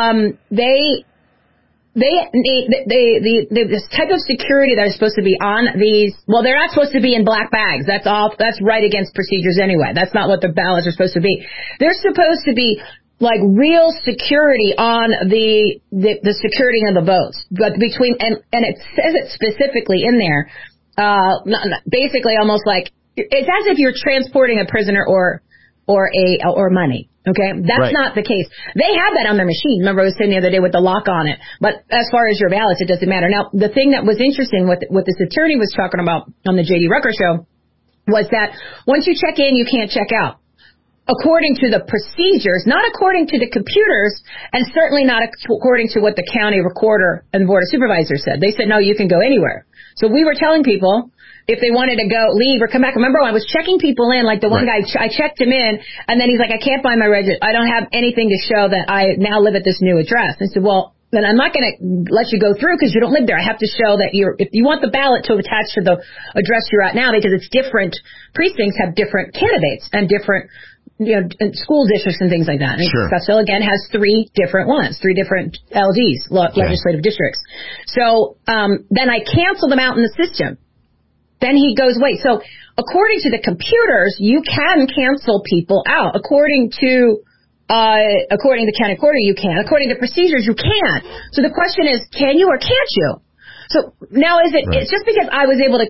This type of security that is supposed to be on these, well, they're not supposed to be in black bags. That's right against procedures anyway. That's not what the ballots are supposed to be. They're supposed to be like real security on the security of the votes. But and it says it specifically in there, basically almost like, it's as if you're transporting a prisoner or money. Okay, that's not the case. They have that on their machine. Remember, I was saying the other day with the lock on it. But as far as your ballots, it doesn't matter. Now, the thing that was interesting, what this attorney was talking about on the J.D. Rucker show, was that once you check in, you can't check out. According to the procedures, not according to the computers, and certainly not according to what the county recorder and the board of supervisors said. They said, no, you can go anywhere. So we were telling people, if they wanted to go, leave, or come back. Remember, I was checking people in, like the one guy, I checked him in, and then he's like, I can't find my register. I don't have anything to show that I now live at this new address. I said, well, then I'm not going to let you go through because you don't live there. I have to show that if you want the ballot to attach to the address you're at now, because it's different, precincts have different candidates and different, school districts and things like that. And Scottsdale, again, has 3 different ones, 3 different LDs, legislative districts. So then I canceled them out in the system. Then he goes, wait, so according to the computers, you can cancel people out. According to county recorder, you can. According to procedures, you can't. So the question is, can you or can't you? So now it's just because I was able to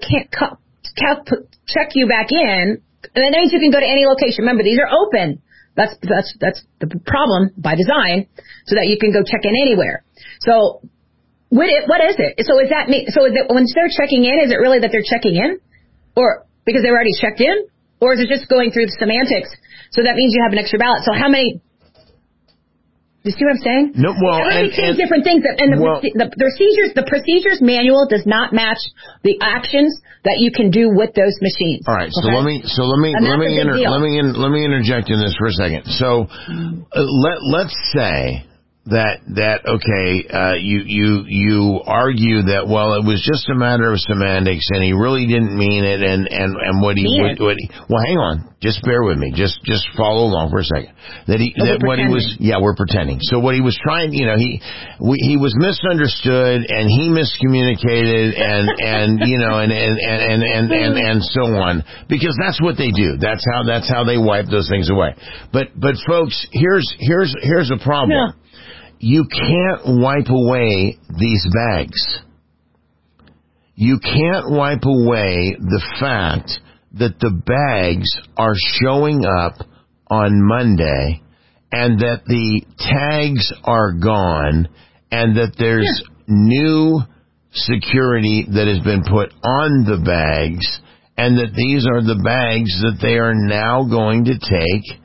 check you back in, and that means you can go to any location. Remember, these are open. That's the problem by design, so that you can go check in anywhere. So what is it? So is that me? So is it when they're checking in? Is it really that they're checking in, or because they were already checked in, or is it just going through the semantics? So that means you have an extra ballot. So how many? Do you see what I'm saying? No. Well, and different things. And the procedures manual does not match the actions that you can do with those machines. All right. So let me interject in this for a second. So let's say that okay, you argue that, well, it was just a matter of semantics and he really didn't mean it, and what he well, hang on, just bear with me, just follow along for a second. We're pretending. So what he was trying, he was misunderstood and he miscommunicated and so on, because that's what they do. That's how they wipe those things away. But folks, here's a problem. Yeah. You can't wipe away these bags. You can't wipe away the fact that the bags are showing up on Monday and that the tags are gone and that there's new security that has been put on the bags and that these are the bags that they are now going to take.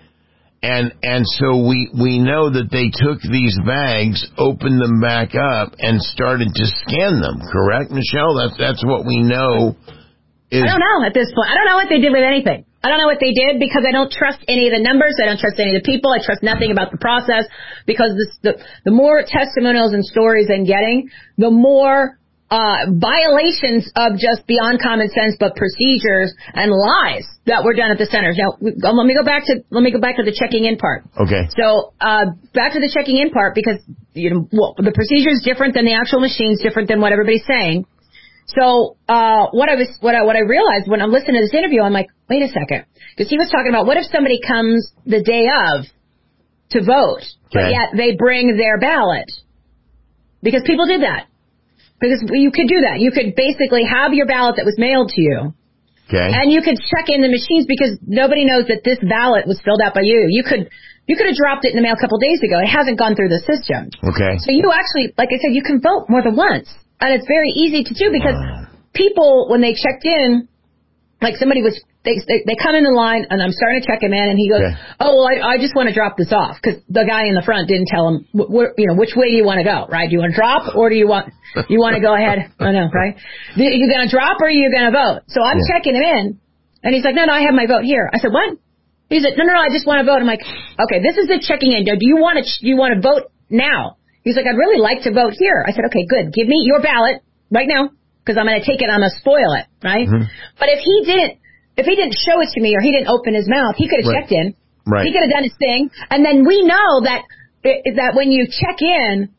And so we know that they took these bags, opened them back up, and started to scan them. Correct, Michelle? That's what we know. I don't know at this point. I don't know what they did with anything. I don't know what they did because I don't trust any of the numbers. I don't trust any of the people. I trust nothing about the process, because the more testimonials and stories I'm getting, the more violations of just beyond common sense, but procedures and lies that were done at the centers. Now, let me go back to the checking in part. Okay. So, back to the checking in part, because, the procedure is different than the actual machines, different than what everybody's saying. So, what I realized when I'm listening to this interview, I'm like, wait a second. Because he was talking about, what if somebody comes the day of to vote, but yet they bring their ballot? Because people did that. Because you could do that. You could basically have your ballot that was mailed to you. Okay. And you could check in the machines, because nobody knows that this ballot was filled out by you. You could have dropped it in the mail a couple days ago. It hasn't gone through the system. Okay. So you actually, like I said, you can vote more than once. And it's very easy to do, because people, when they checked in, like somebody was, they come in the line, and I'm starting to check him in, and he goes, oh, well, I just want to drop this off, because the guy in the front didn't tell him, which way do you want to go, right? Do you want to drop, or do you want to go ahead? I know, right? Are you going to drop, or are you going to vote? So I'm checking him in, and he's like, no, I have my vote here. I said, what? He said, no, I just want to vote. I'm like, okay, this is the checking in. Do you want to vote now? He's like, I'd really like to vote here. I said, okay, good. Give me your ballot right now. because I'm going to take it, I'm going to spoil it, right? Mm-hmm. But if he didn't show it to me or he didn't open his mouth, he could have checked in. Right. He could have done his thing. And then we know that when you check in,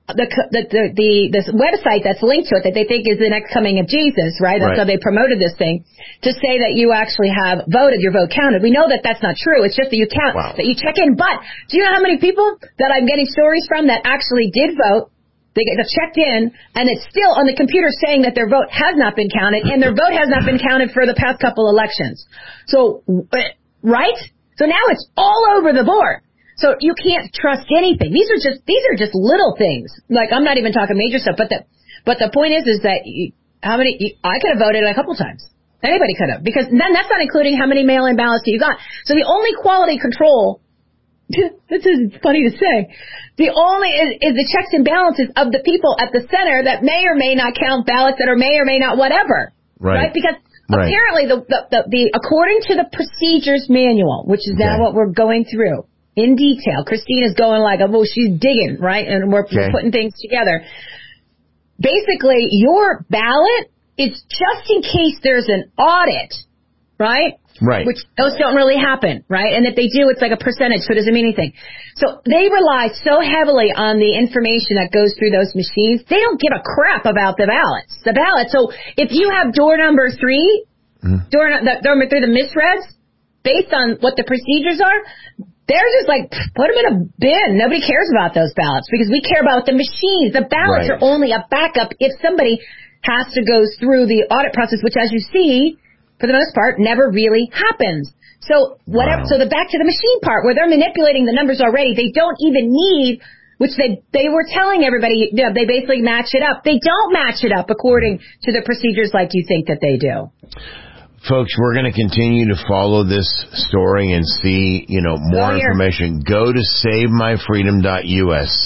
this website that's linked to it that they think is the next coming of Jesus, right? That's how they promoted this thing, to say that you actually have voted, your vote counted. We know that that's not true. It's just that you count, that you check in. But do you know how many people that I'm getting stories from that actually did vote? They checked in, and it's still on the computer saying that their vote has not been counted, and their vote has not been counted for the past couple elections. So, right? So now it's all over the board. So you can't trust anything. These are just little things. Like, I'm not even talking major stuff, but the point is that I could have voted a couple times. Anybody could have, because then that's not including how many mail-in ballots you got. So the only quality control, this is funny to say, the only is the checks and balances of the people at the center that may or may not count ballots, that are may or may not whatever. Right? Because apparently the according to the procedures manual, which is now what we're going through in detail. Christina's going like, oh, she's digging, right? And we're putting things together. Basically, your ballot is just in case there's an audit, right? Right. Which those don't really happen, right? And if they do, it's like a percentage, so it doesn't mean anything. So they rely so heavily on the information that goes through those machines, they don't give a crap about the ballots. So if you have door number 3, door number 3, the misreads, based on what the procedures are, they're just like, put them in a bin. Nobody cares about those ballots because we care about the machines. The ballots are only a backup if somebody has to go through the audit process, which, as you see, for the most part, never really happens. So whatever. So back to the machine part where they're manipulating the numbers already. They don't even need, which they were telling everybody, they basically match it up. They don't match it up according to the procedures like you think that they do. Folks, we're going to continue to follow this story and see, more information. Go to SaveMyFreedom.us,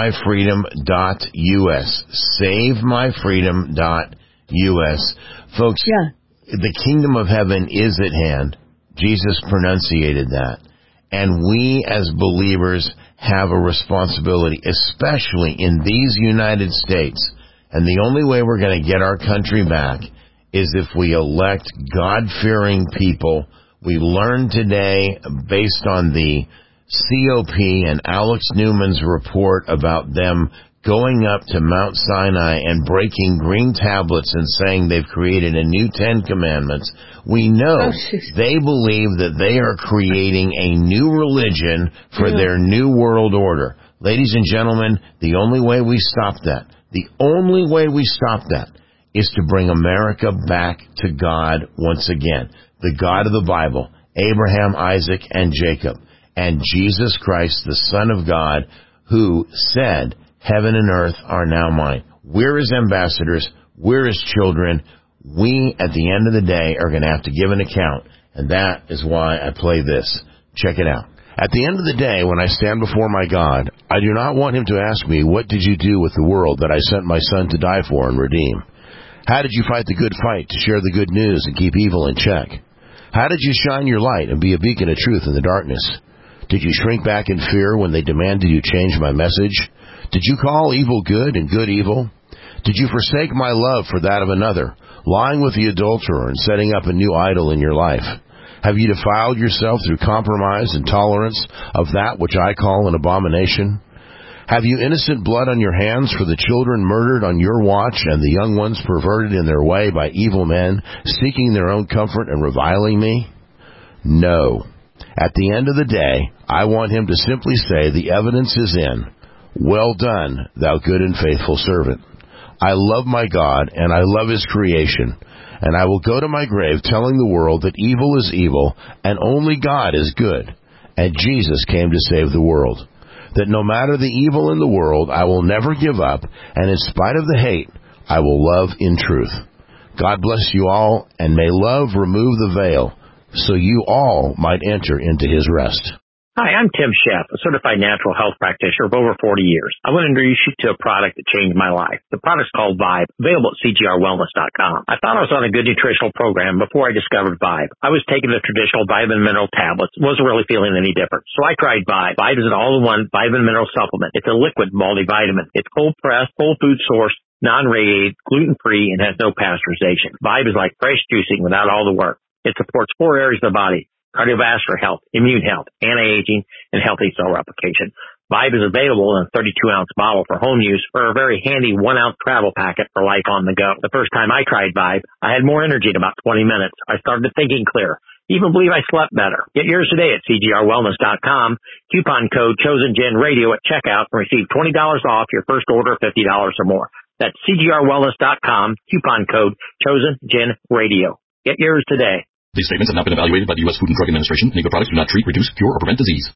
SaveMyFreedom.us, SaveMyFreedom.us. Folks, the kingdom of heaven is at hand. Jesus pronunciated that. And we as believers have a responsibility, especially in these United States. And the only way we're going to get our country back is if we elect God-fearing people. We learned today, based on the COP and Alex Newman's report about them going up to Mount Sinai and breaking green tablets and saying they've created a new 10 Commandments, we know they believe that they are creating a new religion for their new world order. Ladies and gentlemen, the only way we stop that is to bring America back to God once again. The God of the Bible, Abraham, Isaac, and Jacob, and Jesus Christ, the Son of God, who said, heaven and earth are now mine. We're his ambassadors. We're his children. We, at the end of the day, are going to have to give an account. And that is why I play this. Check it out. At the end of the day, when I stand before my God, I do not want him to ask me, what did you do with the world that I sent my son to die for and redeem? How did you fight the good fight to share the good news and keep evil in check? How did you shine your light and be a beacon of truth in the darkness? Did you shrink back in fear when they demanded you change my message? Did you call evil good and good evil? Did you forsake my love for that of another, lying with the adulterer and setting up a new idol in your life? Have you defiled yourself through compromise and tolerance of that which I call an abomination? Have you innocent blood on your hands for the children murdered on your watch and the young ones perverted in their way by evil men, seeking their own comfort and reviling me? No. At the end of the day, I want him to simply say, the evidence is in. Well done, thou good and faithful servant. I love my God, and I love his creation, and I will go to my grave telling the world that evil is evil, and only God is good, and Jesus came to save the world. That no matter the evil in the world, I will never give up, and in spite of the hate, I will love in truth. God bless you all, and may love remove the veil, so you all might enter into his rest. Hi, I'm Tim Sheff, a certified natural health practitioner of over 40 years. I want to introduce you to a product that changed my life. The product's called Vibe, available at CGRWellness.com. I thought I was on a good nutritional program before I discovered Vibe. I was taking the traditional vitamin mineral tablets, wasn't really feeling any different. So I tried Vibe. Vibe is an all-in-one vitamin mineral supplement. It's a liquid multivitamin. It's cold pressed, whole food sourced, non-radiated, gluten-free, and has no pasteurization. Vibe is like fresh juicing without all the work. It supports 4 areas of the body: cardiovascular health, immune health, anti-aging, and healthy cell replication. Vibe is available in a 32-ounce bottle for home use or a very handy 1-ounce travel packet for life on the go. The first time I tried Vibe, I had more energy in about 20 minutes. I started thinking clear. Even believe I slept better. Get yours today at CGRWellness.com. Coupon code ChosenGenRadio at checkout and receive $20 off your first order of $50 or more. That's CGRWellness.com. Coupon code ChosenGenRadio. Get yours today. These statements have not been evaluated by the U.S. Food and Drug Administration. Negro products do not treat, reduce, cure, or prevent disease.